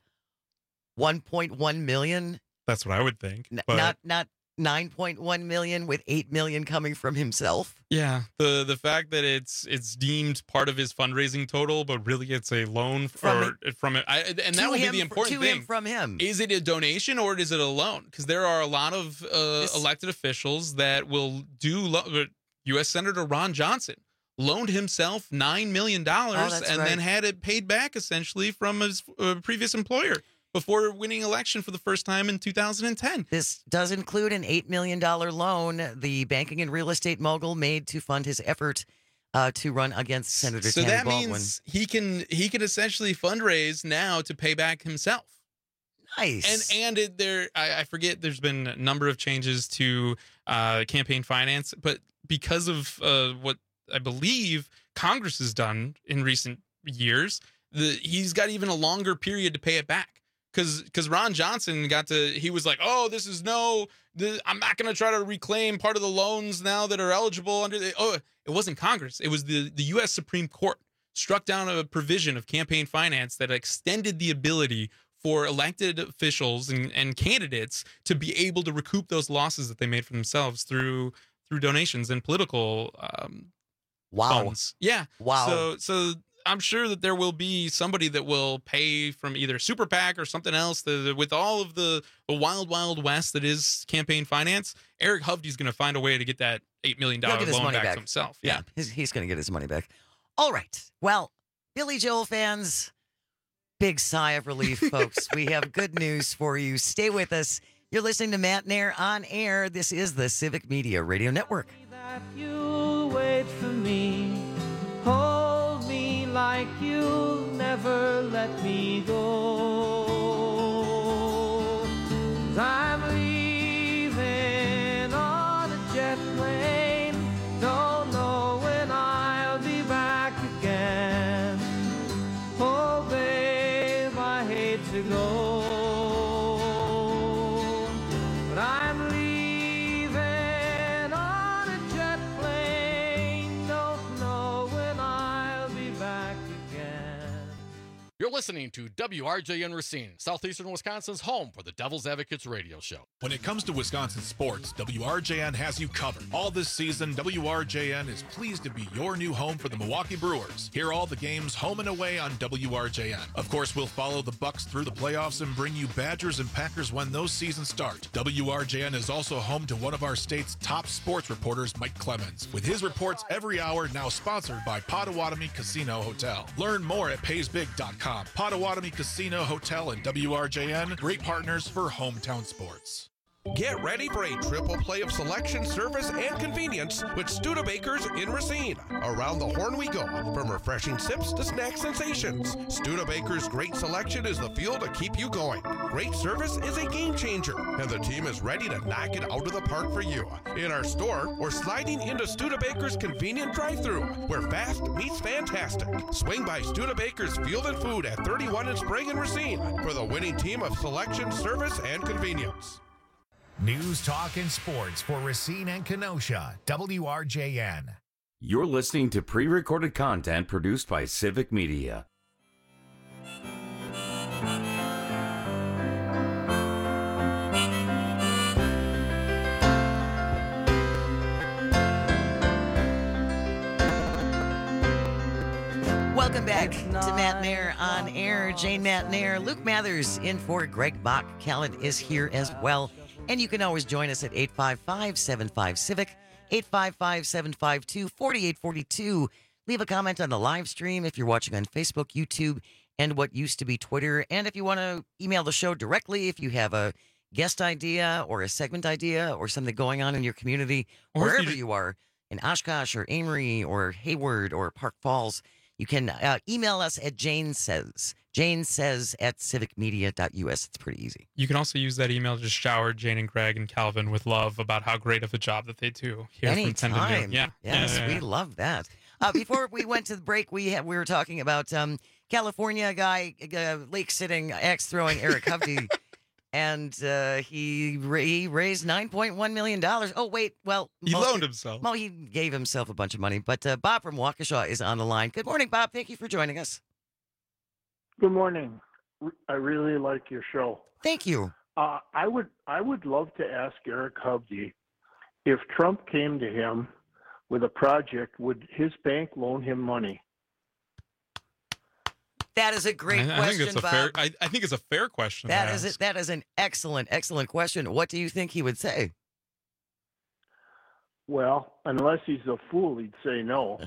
$1.1 million? That's what I would think. Not $9.1 million with $8 million coming from himself. Yeah, the fact that it's deemed part of his fundraising total, but really it's a loan from it. And that would be the important thing. From him. Is it a donation or is it a loan? Because there are a lot of elected officials that will do. U.S. Senator Ron Johnson loaned himself $9 million then had it paid back essentially from his previous employer before winning election for the first time in 2010. This does include an $8 million loan the banking and real estate mogul made to fund his effort to run against Senator Tammy Baldwin. So that means he can essentially fundraise now to pay back himself. Nice. And I forget, there's been a number of changes to campaign finance, but because of what I believe Congress has done in recent years, he's got even a longer period to pay it back. Because Ron Johnson he was like, oh, I'm not going to try to reclaim part of the loans now that are eligible under it wasn't Congress. It was the U.S. Supreme Court struck down a provision of campaign finance that extended the ability for elected officials and candidates to be able to recoup those losses that they made for themselves through donations and political funds. Yeah. Wow. So I'm sure that there will be somebody that will pay from either Super PAC or something else with all of the wild, wild west that is campaign finance. Eric Hovde's going to find a way to get that $8 million loan back to himself. Yeah. He's going to get his money back. All right. Well, Billy Joel fans, big sigh of relief, folks. We have good news for you. Stay with us. You're listening to Matt Nair on air. This is the Civic Media Radio Network. That you'll wait for me. Hold me like you'll never let me go. 'Cause I'm leaving on a jet plane. Don't know when I'll be listening to WRJN Racine, southeastern Wisconsin's home for the Devil's Advocates radio show. When it comes to Wisconsin sports, WRJN has you covered. All this season, WRJN is pleased to be your new home for the Milwaukee Brewers. Hear all the games home and away on WRJN. Of course, we'll follow the Bucks through the playoffs and bring you Badgers and Packers when those seasons start. WRJN is also home to one of our state's top sports reporters, Mike Clemens, with his reports every hour, now sponsored by Potawatomi Casino Hotel. Learn more at paysbig.com. Potawatomi Casino Hotel and WRJN, great partners for hometown sports. Get ready for a triple play of selection, service, and convenience with Studebakers in Racine. Around the horn we go, from refreshing sips to snack sensations. Studebakers' great selection is the fuel to keep you going. Great service is a game changer, and the team is ready to knock it out of the park for you. In our store, or sliding into Studebakers' convenient drive-thru, where fast meets fantastic. Swing by Studebakers Field and Food at 31 in Sprague and Racine for the winning team of selection, service, and convenience. News, talk, and sports for Racine and Kenosha, WRJN. You're listening to pre-recorded content produced by Civic Media. Welcome back to Matt Nair on air. Jane Matt Nair, Luke Mathers in for Greg Bach. Callan is here as well. And you can always join us at 855-75-CIVIC, 855-752-4842. Leave a comment on the live stream if you're watching on Facebook, YouTube, and what used to be Twitter. And if you want to email the show directly, if you have a guest idea or a segment idea or something going on in your community, or wherever you are, in Oshkosh or Amory or Hayward or Park Falls, you can email us at Jane Says at civicmedia.us. It's pretty easy. You can also use that email to just shower Jane and Greg and Calvin with love about how great of a job that they do here from 10 to noon. Yeah. Yes, we love that. Before we went to the break, we were talking about California guy, lake-sitting, axe-throwing Eric Hovde. And he raised $9.1 million. Oh, wait. Well, he loaned himself. Well, he gave himself a bunch of money. But Bob from Waukesha is on the line. Good morning, Bob. Thank you for joining us. Good morning. I really like your show. Thank you. I would love to ask Eric Hovde, if Trump came to him with a project, would his bank loan him money? That is a great question, Bob. I think it's a fair question. That is an excellent question. What do you think he would say? Well, unless he's a fool, he'd say no.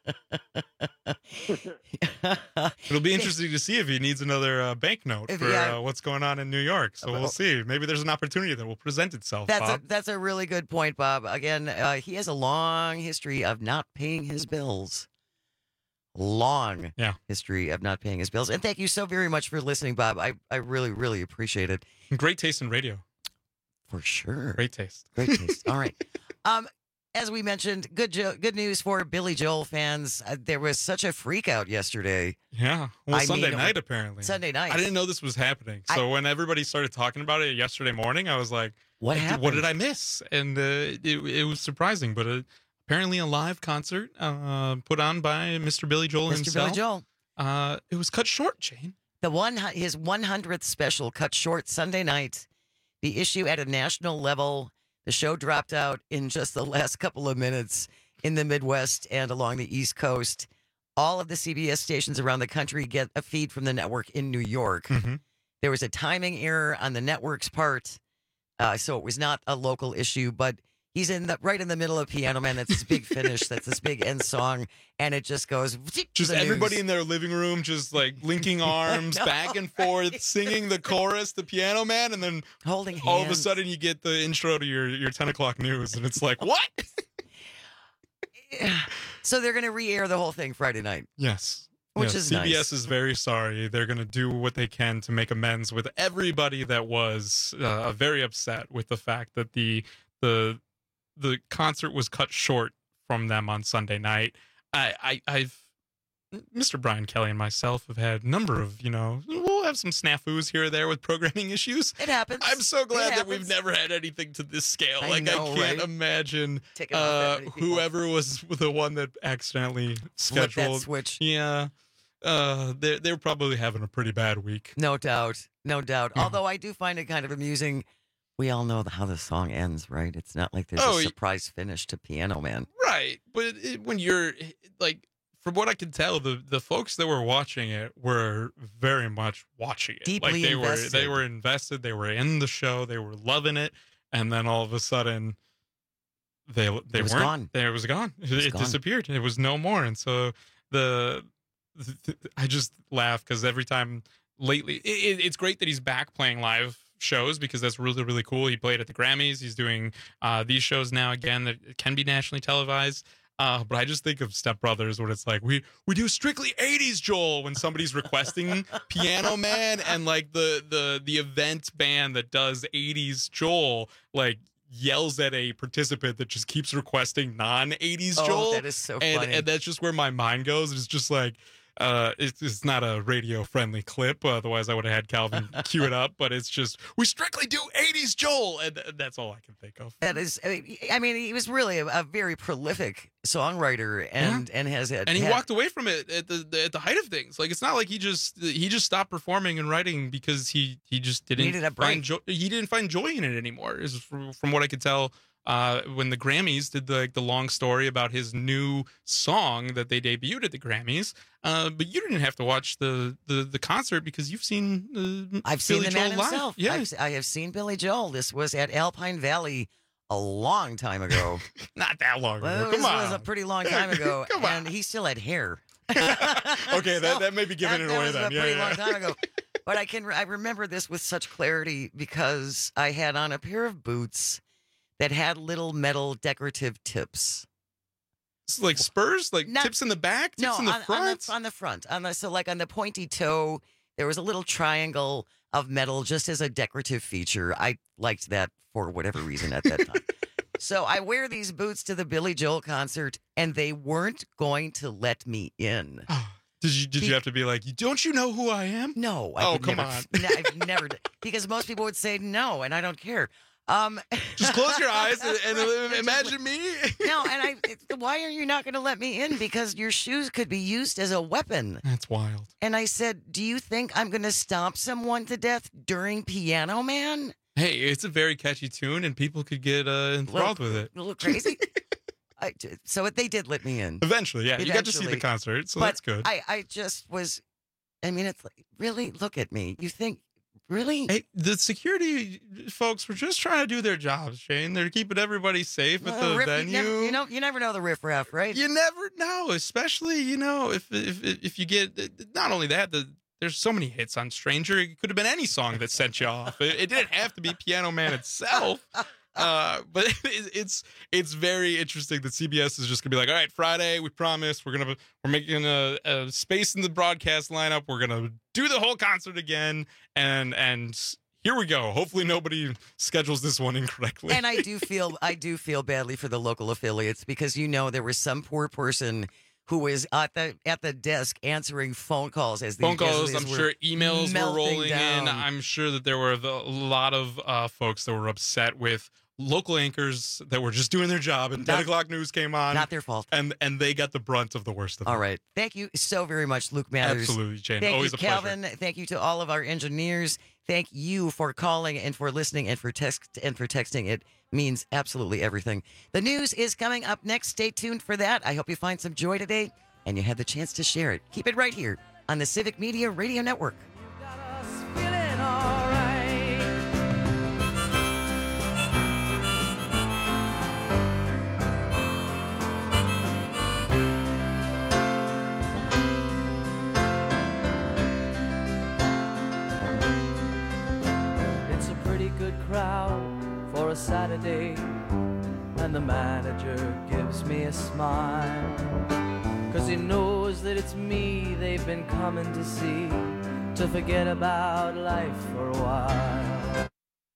It'll be interesting to see if he needs another banknote for what's going on in New York. So we'll see. Maybe there's an opportunity that will present itself. That's a really good point, Bob. Again, he has a long history of not paying his bills. Long history of not paying his bills. And thank you so very much for listening, Bob. I really, really appreciate it. Great taste in radio. For sure. Great taste. Great taste. All right. As we mentioned, good news for Billy Joel fans. There was such a freak out yesterday. Yeah. Well, Sunday night, apparently. Sunday night. I didn't know this was happening. So when everybody started talking about it yesterday morning, I was like, what happened? What did I miss? And it was surprising, but apparently a live concert put on by Mr. Billy Joel himself. Mr. Billy Joel. It was cut short, Jane. His 100th special cut short Sunday night. The issue at a national level. The show dropped out in just the last couple of minutes in the Midwest and along the East Coast. All of the CBS stations around the country get a feed from the network in New York. Mm-hmm. There was a timing error on the network's part, so it was not a local issue, but he's right in the middle of Piano Man. That's this big finish. That's this big end song. And it just goes. Just everybody in their living room, just like linking arms back and forth, singing the chorus, the Piano Man, and then holding hands. All of a sudden you get the intro to your 10 o'clock news. And it's like, what? So they're going to re-air the whole thing Friday night. Yes. Which is CBS nice. is very sorry. They're going to do what they can to make amends with everybody that was very upset with the fact that the concert was cut short from them on Sunday night. Mr. Brian Kelly and myself have had a number of, we'll have some snafus here or there with programming issues. It happens. I'm so glad that we've never had anything to this scale. I can't imagine whoever was the one that accidentally scheduled. Flip that switch. Yeah. they're probably having a pretty bad week. No doubt. Although I do find it kind of amusing. We all know how the song ends, right? It's not like there's a surprise finish to Piano Man. Right. But when you're like, from what I can tell, the folks that were watching it were very much watching it. Deeply invested. They were invested. They were in the show. They were loving it. And then all of a sudden, they weren't. Gone. It was gone. It disappeared. It was no more. And so I just laugh because every time lately, it's great that he's back playing live shows because that's really, really cool. He played at the Grammys. He's doing these shows now again that can be nationally televised. But I just think of Step Brothers when it's like we do strictly 80s Joel when somebody's requesting Piano Man, and like the event band that does 80s Joel like yells at a participant that just keeps requesting non-80s Joel. That is so funny. And that's just where my mind goes. It's just like it's not a radio-friendly clip. Otherwise, I would have had Calvin cue it up. But it's just, we strictly do 80s Joel. And that's all I can think of. That is, I mean, he was really a very prolific songwriter and has had... And he walked away from it at the height of things. Like, it's not like he just stopped performing and writing because he just didn't find joy. He didn't find joy in it anymore, is from what I could tell. When the Grammys did the long story about his new song that they debuted at the Grammys, but you didn't have to watch the concert because you've seen I've Billy seen the Joel man live. himself. Yeah. I have seen Billy Joel. This was at Alpine Valley a long time ago. Not that long ago. Well, Come on. This was a pretty long time ago. Come on. And he still had hair. Okay, that may be giving it away then. That was a pretty long time ago. But I remember this with such clarity because I had on a pair of boots that had little metal decorative tips. It's like spurs, like tips in the back, tips in the front. On the front. So like on the pointy toe, there was a little triangle of metal just as a decorative feature. I liked that for whatever reason at that time. So I wear these boots to the Billy Joel concert, and they weren't going to let me in. Did you have to be like, don't you know who I am? No. Come on. I've never, because most people would say no, and I don't care. Just close your eyes and imagine me. No, and why are you not going to let me in? Because your shoes could be used as a weapon. That's wild. And I said, do you think I'm going to stomp someone to death during Piano Man? Hey, it's a very catchy tune, and people could get enthralled with it. A little crazy. So they did let me in. Eventually, yeah. You got to see the concert, so that's good. I just was, I mean, it's like, really? Look at me. You think, really? Hey, the security folks were just trying to do their jobs, Shane. They're keeping everybody safe at the venue. You never know the riffraff, right? You never know, especially, if you get, not only that, there's so many hits on Stranger. It could have been any song that sent you off. It didn't have to be Piano Man itself. But it's very interesting that CBS is just gonna be like, all right, Friday, we promise we're making a space in the broadcast lineup. We're gonna do the whole concert again, and here we go. Hopefully nobody schedules this one incorrectly. And I do feel badly for the local affiliates because there was some poor person who was at the desk answering phone calls as these phone calls. I'm sure emails were rolling down. in. I'm sure that there were a lot of folks that were upset with local anchors that were just doing their job, and 10 o'clock news came on. Not their fault. And they got the brunt of the worst of it. All right. Thank you so very much, Luke Mathers. Absolutely, Jane. Thank Always you, a pleasure. Calvin. Thank you to all of our engineers. Thank you for calling and for listening and for texting. It means absolutely everything. The news is coming up next. Stay tuned for that. I hope you find some joy today and you had the chance to share it. Keep it right here on the Civic Media Radio Network. It's a pretty good crowd for a Saturday, and the manager gives me a smile, 'cause he knows that it's me they've been coming to see, to forget about life for a while.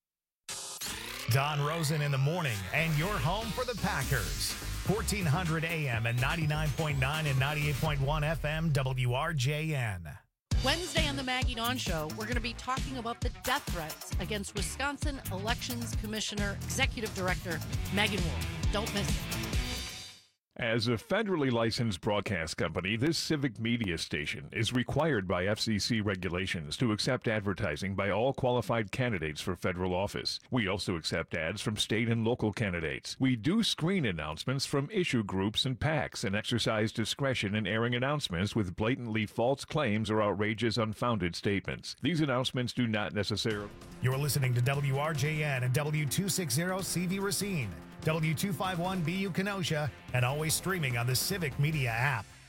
Don Rosen in the morning, and you're home for the Packers. 1400 AM and 99.9 and 98.1 FM WRJN. Wednesday on the Maggie Dawn Show, we're going to be talking about the death threats against Wisconsin Elections Commissioner Executive Director Megan Wolf. Don't miss it. As a federally licensed broadcast company, this Civic Media station is required by FCC regulations to accept advertising by all qualified candidates for federal office. We also accept ads from state and local candidates. We do screen announcements from issue groups and PACs and exercise discretion in airing announcements with blatantly false claims or outrageous, unfounded statements. These announcements do not necessarily... You're listening to WRJN and W260CV Racine, W251BU Kenosha, and always streaming on the Civic Media app.